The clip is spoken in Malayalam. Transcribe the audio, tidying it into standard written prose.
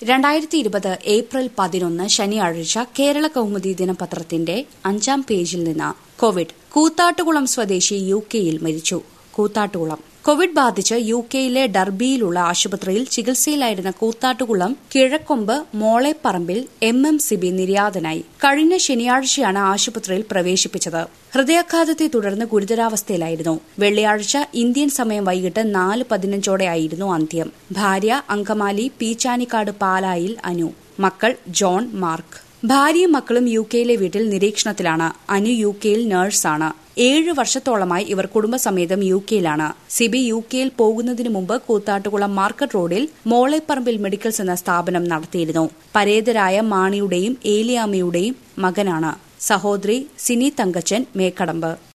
2020 ഏപ്രിൽ 11 ശനിയാഴ്ച കേരള കൗമുദി ദിനപത്രത്തിന്റെ 5-ാം പേജിൽ നിന്ന് കോവിഡ് കൂത്താട്ടുകുളം സ്വദേശി യുകെയിൽ മരിച്ചു. കൂത്താട്ടുകുളം കോവിഡ് ബാധിച്ച് യുകെയിലെ ഡർബിയിലുള്ള ആശുപത്രിയിൽ ചികിത്സയിലായിരുന്ന കൂത്താട്ടുകുളം കിഴക്കൊമ്പ് മോളെപ്പറമ്പിൽ സിബി നിര്യാതനായി. കഴിഞ്ഞ ശനിയാഴ്ചയാണ് ആശുപത്രിയിൽ പ്രവേശിപ്പിച്ചത്. ഹൃദയാഘാതത്തെ തുടർന്ന് ഗുരുതരാവസ്ഥയിലായിരുന്നു. വെള്ളിയാഴ്ച ഇന്ത്യൻ സമയം വൈകിട്ട് 4:15 അന്ത്യം. ഭാര്യ അങ്കമാലി പീച്ചാനിക്കാട് പാലായിൽ അനു. മക്കൾ ജോൺ, മാർക്ക്. ഭാര്യയും മക്കളും യുകെയിലെ വീട്ടിൽ നിരീക്ഷണത്തിലാണ്. അനു യുകെയിൽ നഴ്സാണ്. 7 വർഷത്തോളമായി ഇവർ കുടുംബസമേതം യുകെയിലാണ്. സിബി യുകെയിൽ പോകുന്നതിനു മുമ്പ് കൂത്താട്ടുകുളം മാർക്കറ്റ് റോഡിൽ മോളെപ്പറമ്പിൽ മെഡിക്കൽസ് എന്ന സ്ഥാപനം നടത്തിയിരുന്നു. പരേതരായ മാണിയുടെയും ഏലിയാമ്മയുടെയും മകനാണ്. സഹോദരി സിനി തങ്കച്ചൻ, മേക്കടമ്പ്.